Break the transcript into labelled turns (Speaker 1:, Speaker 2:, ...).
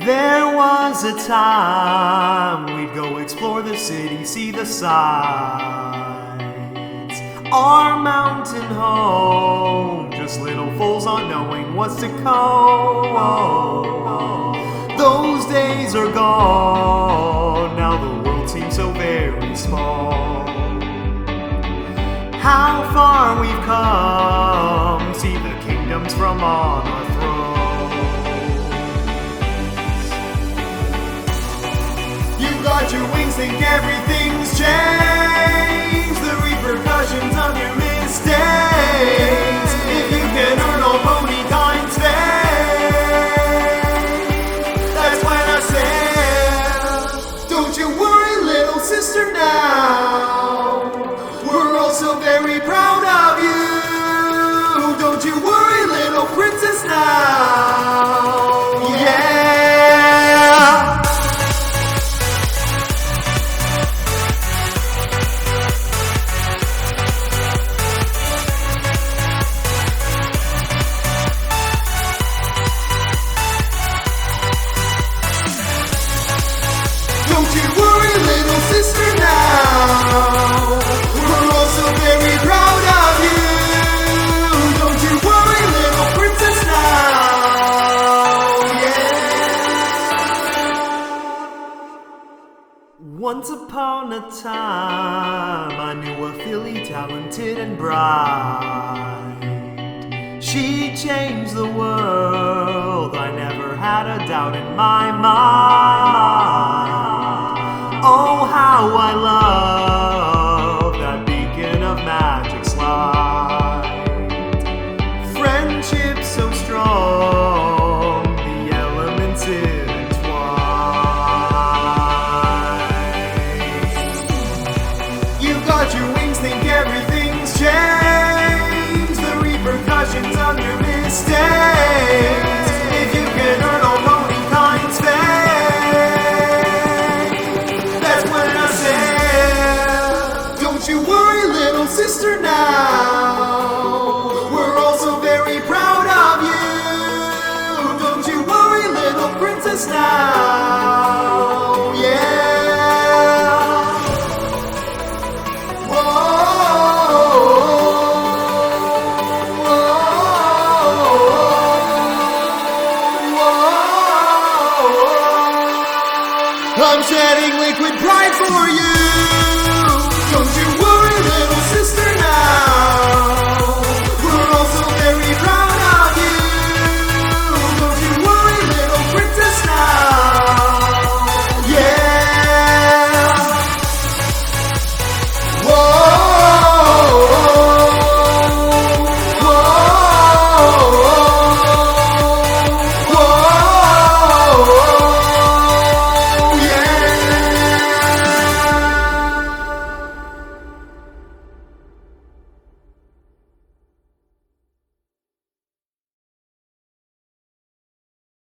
Speaker 1: There was a time we'd go explore the city, see the sights. Our mountain home, just little fools on knowing what's to come. Those days are gone, now the world seems so very small. How far we've come, see the kingdoms from on our thrones. You got your wings, think everything's changed. The repercussions of your mistakes. If you can earn all pony times fame, that's when I say, don't you worry, little sister, now. We're all so very proud of you. Don't you worry, little princess, now. Yeah. Don't you worry, little sister, now. We're all so very proud of you. Don't you worry, little princess, now. Yeah. Once upon a time, I knew a filly talented and bright. She changed the world, I never had a doubt in my mind. Oh, how I love that beacon of magic's light. Friendship so strong, the elements intertwine. You got your wings, think everything's changed. The repercussions of your mistakes. If you can earn all pony kind's fame, that's when I say, don't you worry, little sister, now. We're all so very proud of you. Don't you worry, little princess, now. Yeah. I'm shedding liquid pride for you.